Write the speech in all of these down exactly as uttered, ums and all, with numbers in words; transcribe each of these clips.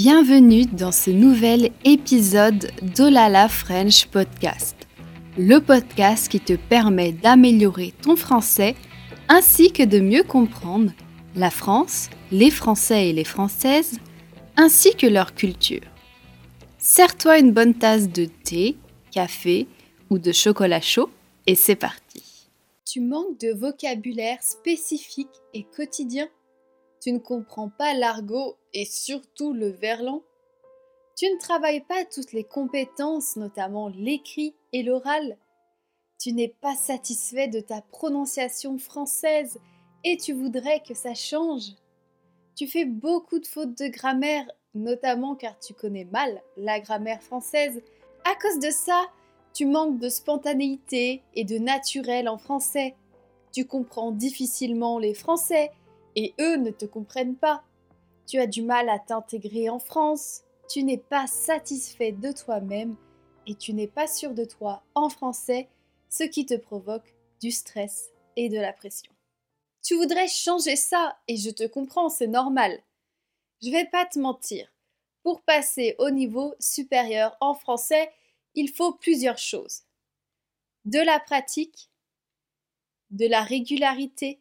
Bienvenue dans ce nouvel épisode d'Olala French Podcast, le podcast qui te permet d'améliorer ton français ainsi que de mieux comprendre la France, les Français et les Françaises, ainsi que leur culture. Sers-toi une bonne tasse de thé, café ou de chocolat chaud et c'est parti. Tu manques de vocabulaire spécifique et quotidien? Tu ne comprends pas l'argot et surtout le verlan? Tu ne travailles pas toutes les compétences, notamment l'écrit et l'oral? Tu n'es pas satisfait de ta prononciation française et tu voudrais que ça change? Tu fais beaucoup de fautes de grammaire, notamment car tu connais mal la grammaire française. À cause de ça, tu manques de spontanéité et de naturel en français. Tu comprends difficilement les Français et eux ne te comprennent pas. Tu as du mal à t'intégrer en France. Tu n'es pas satisfait de toi-même et tu n'es pas sûr de toi en français, ce qui te provoque du stress et de la pression. Tu voudrais changer ça et je te comprends, c'est normal. Je vais pas te mentir. Pour passer au niveau supérieur en français, il faut plusieurs choses. De la pratique, de la régularité,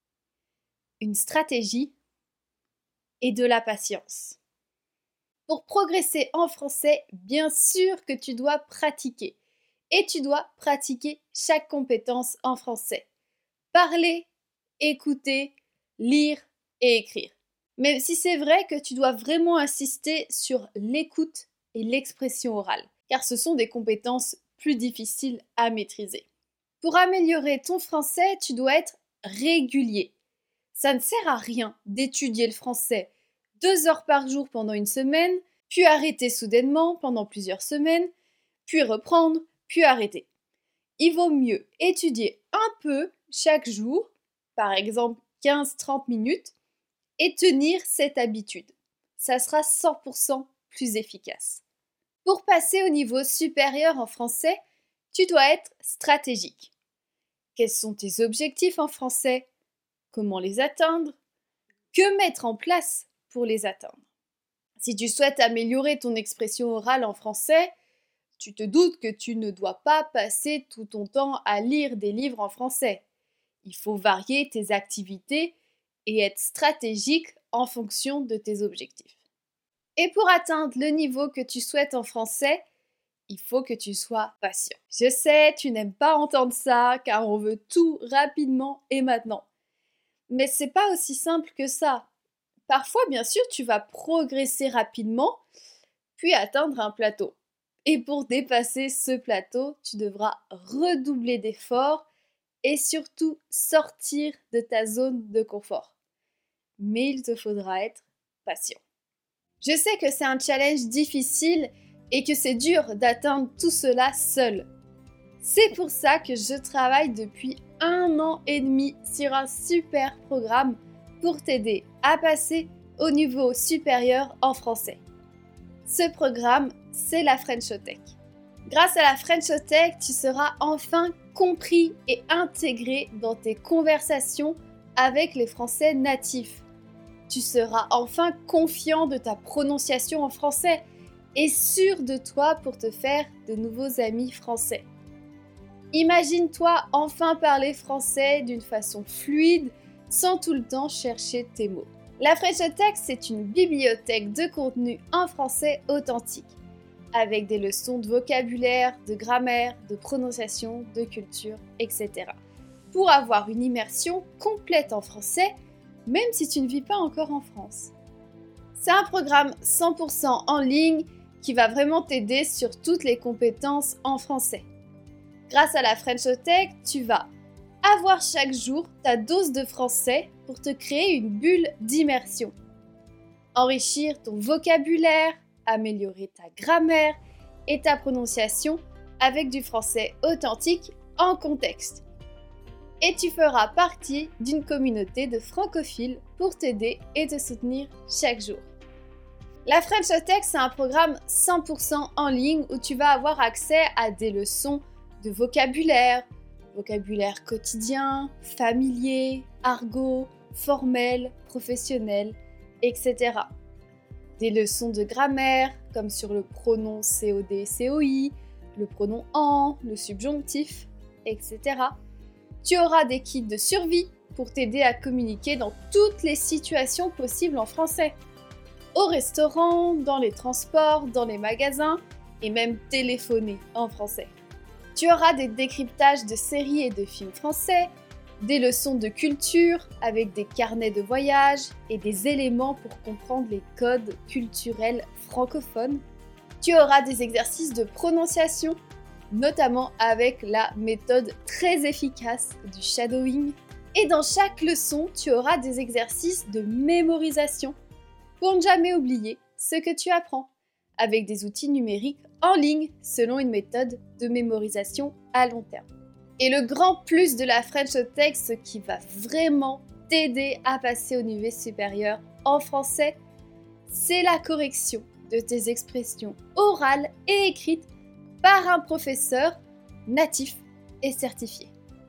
une stratégie et de la patience. Pour progresser en français, bien sûr que tu dois pratiquer. Et tu dois pratiquer chaque compétence en français. Parler, écouter, lire et écrire. Même si c'est vrai que tu dois vraiment insister sur l'écoute et l'expression orale, car ce sont des compétences plus difficiles à maîtriser. Pour améliorer ton français, tu dois être régulier. Ça ne sert à rien d'étudier le français deux heures par jour pendant une semaine, puis arrêter soudainement pendant plusieurs semaines, puis reprendre, puis arrêter. Il vaut mieux étudier un peu chaque jour, par exemple quinze à trente minutes, et tenir cette habitude. Ça sera cent pour cent plus efficace. Pour passer au niveau supérieur en français, tu dois être stratégique. Quels sont tes objectifs en français? Comment les atteindre? Que mettre en place pour les atteindre? Si tu souhaites améliorer ton expression orale en français, tu te doutes que tu ne dois pas passer tout ton temps à lire des livres en français. Il faut varier tes activités et être stratégique en fonction de tes objectifs. Et pour atteindre le niveau que tu souhaites en français, il faut que tu sois patient. Je sais, tu n'aimes pas entendre ça car on veut tout rapidement et maintenant. Mais c'est pas aussi simple que ça. Parfois, bien sûr, tu vas progresser rapidement, puis atteindre un plateau. Et pour dépasser ce plateau, tu devras redoubler d'efforts et surtout sortir de ta zone de confort. Mais il te faudra être patient. Je sais que c'est un challenge difficile et que c'est dur d'atteindre tout cela seul. C'est pour ça que je travaille depuis un an et demi sur un super programme pour t'aider à passer au niveau supérieur en français. Ce programme, c'est la Frenchotech. Grâce à la Frenchotech, tu seras enfin compris et intégré dans tes conversations avec les Français natifs. Tu seras enfin confiant de ta prononciation en français et sûr de toi pour te faire de nouveaux amis français. Imagine-toi enfin parler français d'une façon fluide, sans tout le temps chercher tes mots. La Frenchotech, c'est une bibliothèque de contenu en français authentique, avec des leçons de vocabulaire, de grammaire, de prononciation, de culture, et cetera. Pour avoir une immersion complète en français, même si tu ne vis pas encore en France. C'est un programme cent pour cent en ligne qui va vraiment t'aider sur toutes les compétences en français. Grâce à la Frenchotech, tu vas avoir chaque jour ta dose de français pour te créer une bulle d'immersion. Enrichir ton vocabulaire, améliorer ta grammaire et ta prononciation avec du français authentique en contexte. Et tu feras partie d'une communauté de francophiles pour t'aider et te soutenir chaque jour. La Frenchotech, c'est un programme cent pour cent en ligne où tu vas avoir accès à des leçons de vocabulaire, vocabulaire quotidien, familier, argot, formel, professionnel, et cetera. des leçons de grammaire, comme sur le pronom C O D C O I, le pronom en, le subjonctif, et cetera. Tu auras des kits de survie pour t'aider à communiquer dans toutes les situations possibles en français. Au restaurant, dans les transports, dans les magasins et même téléphoner en français. Tu auras des décryptages de séries et de films français, des leçons de culture avec des carnets de voyage et des éléments pour comprendre les codes culturels francophones. Tu auras des exercices de prononciation, notamment avec la méthode très efficace du shadowing. Et dans chaque leçon, tu auras des exercices de mémorisation pour ne jamais oublier ce que tu apprends, avec des outils numériques en ligne selon une méthode de mémorisation à long terme. Et le grand plus de la French Tech, ce qui va vraiment t'aider à passer au niveau supérieur en français, c'est la correction de tes expressions orales et écrites par un professeur natif et certifié.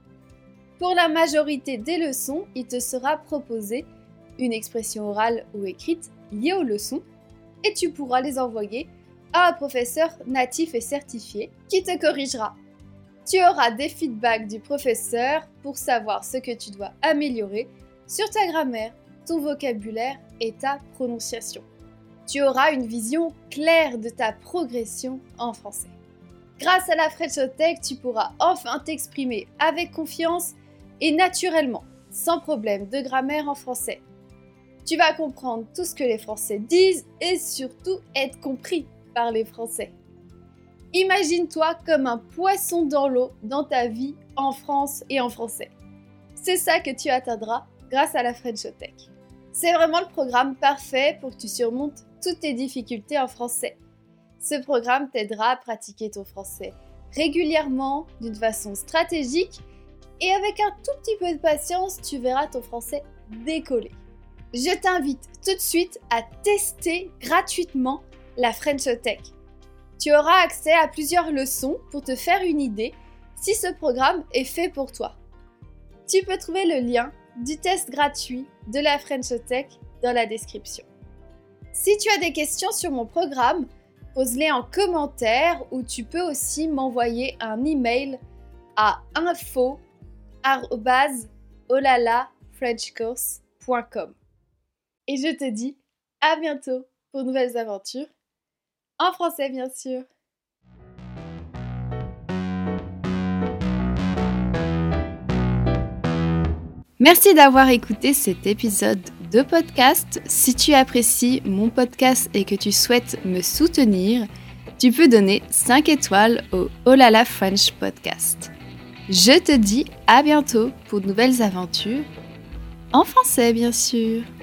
Pour la majorité des leçons, il te sera proposé une expression orale ou écrite liée aux leçons et tu pourras les envoyer à un professeur natif et certifié qui te corrigera. Tu auras des feedbacks du professeur pour savoir ce que tu dois améliorer sur ta grammaire, ton vocabulaire et ta prononciation. Tu auras une vision claire de ta progression en français. Grâce à la French Tech, tu pourras enfin t'exprimer avec confiance et naturellement, sans problème de grammaire en français. Tu vas comprendre tout ce que les Français disent et surtout être compris par les Français. Imagine-toi comme un poisson dans l'eau dans ta vie en France et en français. C'est ça que tu atteindras grâce à la French Tech. C'est vraiment le programme parfait pour que tu surmontes toutes tes difficultés en français. Ce programme t'aidera à pratiquer ton français régulièrement, d'une façon stratégique et avec un tout petit peu de patience, tu verras ton français décoller. Je t'invite tout de suite à tester gratuitement la French Tech. Tu auras accès à plusieurs leçons pour te faire une idée si ce programme est fait pour toi. Tu peux trouver le lien du test gratuit de la French Tech dans la description. Si tu as des questions sur mon programme, pose-les en commentaire ou tu peux aussi m'envoyer un email à info arobase olala french course point com. Et je te dis à bientôt pour de nouvelles aventures, en français bien sûr. Merci d'avoir écouté cet épisode de podcast. Si tu apprécies mon podcast et que tu souhaites me soutenir, tu peux donner cinq étoiles au Olala French Podcast. Je te dis à bientôt pour de nouvelles aventures, en français bien sûr.